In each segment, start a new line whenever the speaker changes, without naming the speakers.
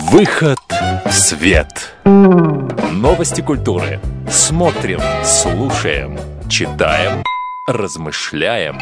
Выход в свет. Новости культуры. Смотрим, слушаем, читаем, размышляем.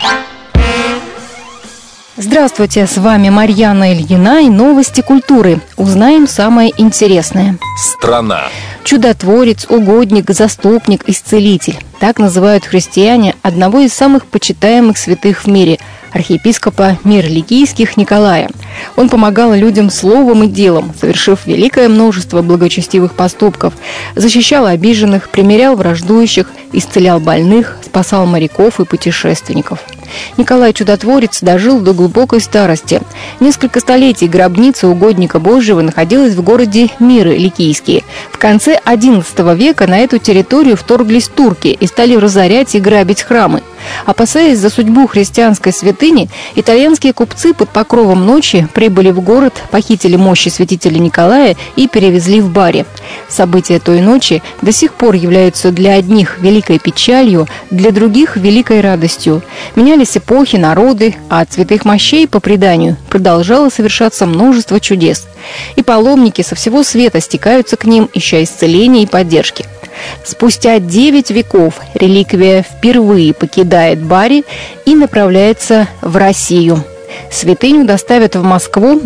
Здравствуйте, с вами Марьяна Ильина и новости культуры. Узнаем самое интересное.
Страна.
Чудотворец, угодник, заступник, исцелитель. Так называют христиане одного из самых почитаемых святых в мире – архиепископа Мир-Ликийских Николая. Он помогал людям словом и делом, совершив великое множество благочестивых поступков, защищал обиженных, примирял враждующих, исцелял больных, спасал моряков и путешественников. Николай Чудотворец дожил до глубокой старости. Несколько столетий гробница угодника Божьего находилась в городе Миры-Ликийские. В конце XI века на эту территорию вторглись турки и стали разорять и грабить храмы. Опасаясь за судьбу христианской святыни, итальянские купцы под покровом ночи прибыли в город, похитили мощи святителя Николая и перевезли в баре. События той ночи до сих пор являются для одних великой печалью, для других великой радостью. Менялись эпохи, народы, а от святых мощей, по преданию, продолжало совершаться множество чудес. И паломники со всего света стекаются к ним, ища исцеления и поддержки. Спустя 9 веков реликвия впервые покидает Бари и направляется в Россию. Святыню доставят в Москву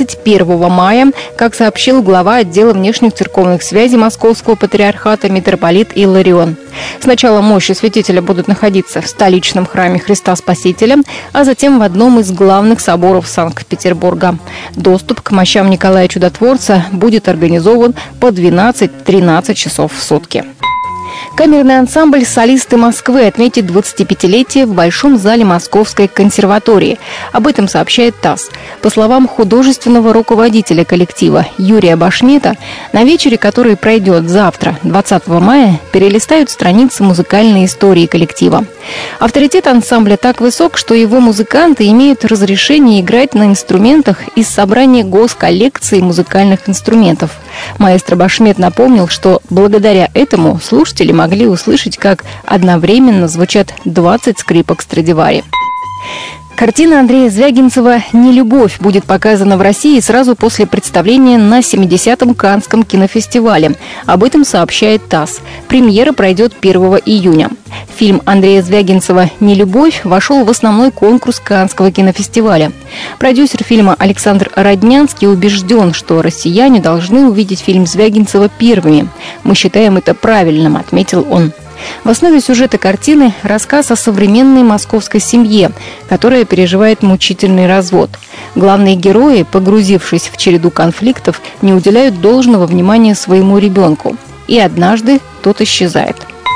21 мая, как сообщил глава отдела внешних церковных связей Московского патриархата митрополит Илларион. Сначала мощи святителя будут находиться в столичном храме Христа Спасителя, а затем в одном из главных соборов Санкт-Петербурга. Доступ к мощам Николая Чудотворца будет организован по 12-13 часов в сутки. Камерный ансамбль «Солисты Москвы» отметит 25-летие в Большом зале Московской консерватории. Об этом сообщает ТАСС. По словам художественного руководителя коллектива Юрия Башмета, на вечере, который пройдет завтра, 20 мая, перелистают страницы музыкальной истории коллектива. Авторитет ансамбля так высок, что его музыканты имеют разрешение играть на инструментах из собрания госколлекции музыкальных инструментов. Маэстро Башмет напомнил, что благодаря этому слушатели могли услышать, как одновременно звучат 20 скрипок Страдивари. Картина Андрея Звягинцева «Нелюбовь» будет показана в России сразу после представления на 70-м Каннском кинофестивале. Об этом сообщает ТАСС. Премьера пройдет 1 июня. Фильм Андрея Звягинцева «Нелюбовь» вошел в основной конкурс Каннского кинофестиваля. Продюсер фильма Александр Роднянский убежден, что россияне должны увидеть фильм Звягинцева первыми. «Мы считаем это правильным», — отметил он. В основе сюжета картины рассказ о современной московской семье, которая переживает мучительный развод. Главные герои, погрузившись в череду конфликтов, не уделяют должного внимания своему ребенку. И однажды тот исчезает.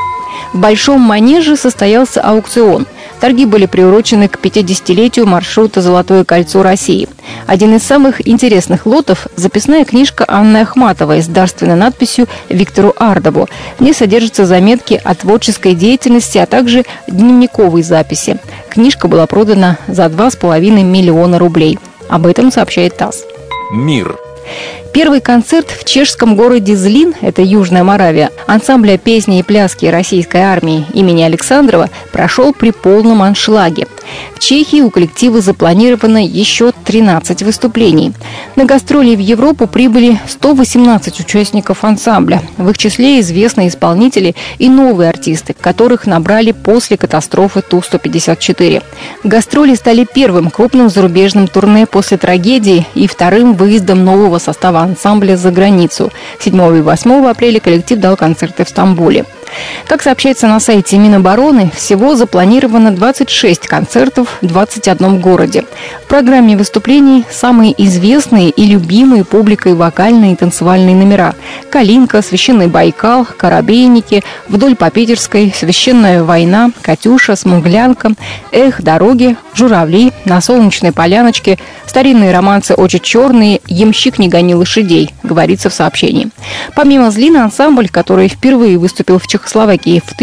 В Большом Манеже состоялся аукцион. Торги были приурочены к 50-летию маршрута «Золотое кольцо России». Один из самых интересных лотов – записная книжка Анны Ахматовой с дарственной надписью «Виктору Ардову». В ней содержатся заметки о творческой деятельности, а также дневниковые записи. Книжка была продана за 2,5 миллиона рублей. Об этом сообщает ТАСС.
Мир.
Первый концерт в чешском городе Злин, это Южная Моравия, ансамбля песни и пляски российской армии имени Александрова прошел при полном аншлаге. В Чехии у коллектива запланировано еще 13 выступлений. На гастроли в Европу прибыли 118 участников ансамбля. В их числе известные исполнители и новые артисты, которых набрали после катастрофы Ту-154. Гастроли стали первым крупным зарубежным турне после трагедии и вторым выездом нового состава ансамбля за границу. 7 и 8 апреля коллектив дал концерты в Стамбуле. Как сообщается на сайте Минобороны, всего запланировано 26 концертов в 21 городе. В программе выступлений самые известные и любимые публикой вокальные и танцевальные номера: «Калинка», «Священный Байкал», «Коробейники», «Вдоль по Питерской», «Священная война», «Катюша», «Смуглянка», «Эх, дороги», «Журавли», «На солнечной поляночке», старинные романсы «Очи черные», «Ямщик не гони лошадей», говорится в сообщении. Помимо Злина, ансамбль, который впервые выступил в Чехословакии в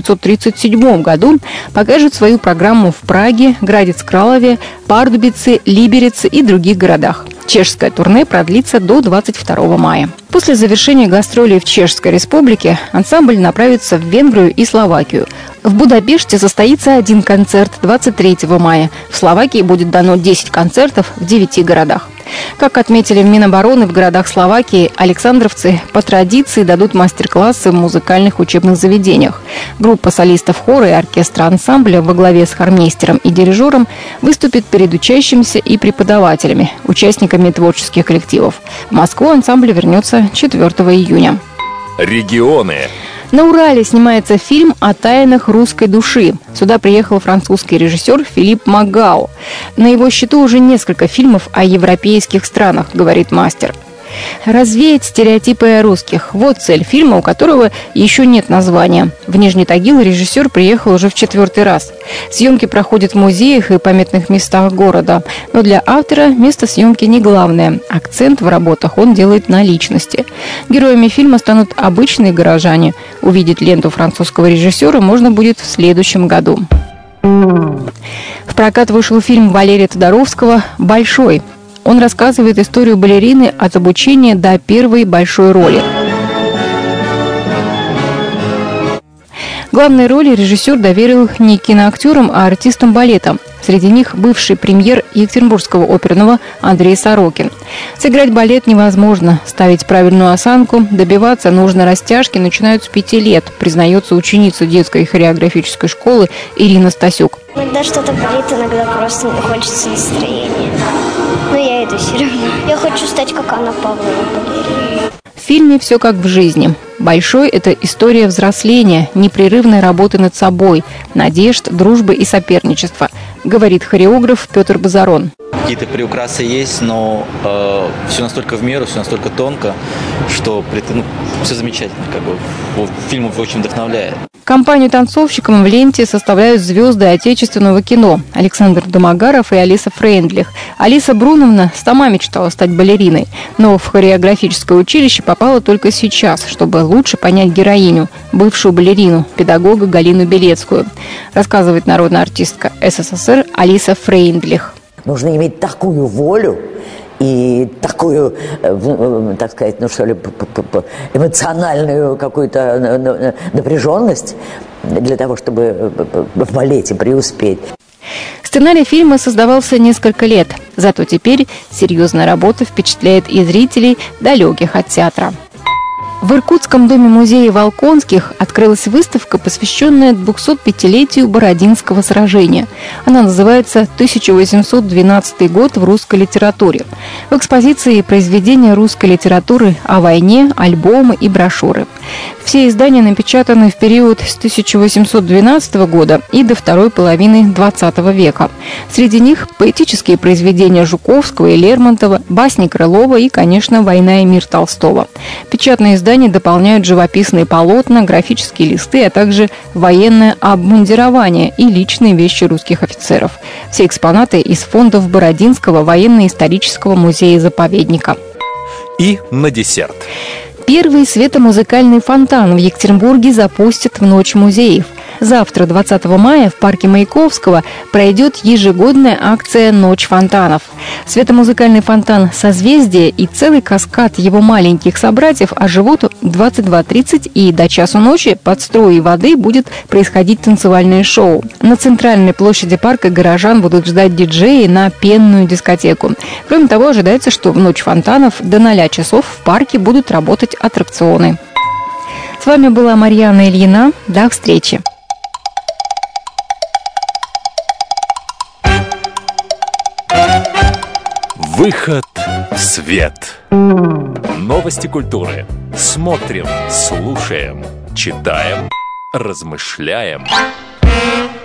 1937 году, покажет свою программу в Праге, Градец-Кралове, Пардубице, Либерице и других городах. Чешское турне продлится до 22 мая. После завершения гастролей в Чешской Республике ансамбль направится в Венгрию и Словакию. В Будапеште состоится один концерт 23 мая. В Словакии будет дано 10 концертов в 9 городах. Как отметили в Минобороны, в городах Словакии александровцы по традиции дадут мастер-классы в музыкальных учебных заведениях. Группа солистов хора и оркестра ансамбля во главе с хормейстером и дирижером выступит перед учащимися и преподавателями, участниками творческих коллективов. В Москву ансамбль вернется 4 июня.
Регионы.
На Урале снимается фильм о тайнах русской души. Сюда приехал французский режиссер Филипп Магау. На его счету уже несколько фильмов о европейских странах, говорит мастер. Развеять стереотипы о русских – вот цель фильма, у которого еще нет названия. В Нижний Тагил режиссер приехал уже в 4-й раз. Съемки проходят в музеях и памятных местах города. Но для автора место съемки не главное. Акцент в работах он делает на личности. Героями фильма станут обычные горожане. Увидеть ленту французского режиссера можно будет в следующем году. В прокат вышел фильм Валерия Тодоровского «Большой». Он рассказывает историю балерины от обучения до первой большой роли. Главные роли режиссер доверил не киноактерам, а артистам балета. Среди них бывший премьер Екатеринбургского оперного Андрей Сорокин. Сыграть балет невозможно. Ставить правильную осанку, добиваться нужной растяжки начинают с 5 лет, признается ученица детской хореографической школы Ирина Стасюк.
Иногда что-то болит, иногда просто хочется настроения. Но я иду все равно. Я хочу стать как Анна Павлова балериной.
В фильме все как в жизни. «Большой» – это история взросления, непрерывной работы над собой, надежд, дружбы и соперничества, говорит хореограф Петр Базарон.
Какие-то приукрасы есть, но все настолько в меру, все настолько тонко, что все замечательно. Фильм очень вдохновляет.
Компанию танцовщикам в ленте составляют звезды отечественного кино Александр Домогаров и Алиса Фрейндлих. Алиса Бруновна сама мечтала стать балериной, но в хореографическое училище попала только сейчас, чтобы лучше понять героиню, бывшую балерину, педагога Галину Белецкую, рассказывает народная артистка СССР Алиса Фрейндлих.
Нужно иметь такую волю и такую, так сказать, эмоциональную какую-то напряженность для того, чтобы в балете преуспеть.
Сценарий фильма создавался несколько лет, зато теперь серьезная работа впечатляет и зрителей, далеких от театра. В Иркутском доме-музее Волконских открылась выставка, посвященная 205-летию Бородинского сражения. Она называется «1812 год в русской литературе». В экспозиции произведения русской литературы о войне, альбомы и брошюры. Все издания напечатаны в период с 1812 года и до второй половины XX века. Среди них поэтические произведения Жуковского и Лермонтова, басни Крылова и, конечно, «Война и мир» Толстого. Печатные издания дополняют живописные полотна, графические листы, а также военное обмундирование и личные вещи русских офицеров. Все экспонаты из фондов Бородинского военно-исторического музея-заповедника.
И на десерт.
Первый светомузыкальный фонтан в Екатеринбурге запустят в Ночь музеев. Завтра, 20 мая, в парке Маяковского пройдет ежегодная акция «Ночь фонтанов». Светомузыкальный фонтан «Созвездие» и целый каскад его маленьких собратьев оживут в 22:30, и до часу ночи под струей воды будет происходить танцевальное шоу. На центральной площади парка горожан будут ждать диджеи на пенную дискотеку. Кроме того, ожидается, что в «Ночь фонтанов» до 0 часов в парке будут работать аттракционы. С вами была Марьяна Ильина. До встречи.
Выход в свет. Новости культуры. Смотрим, слушаем, читаем, размышляем.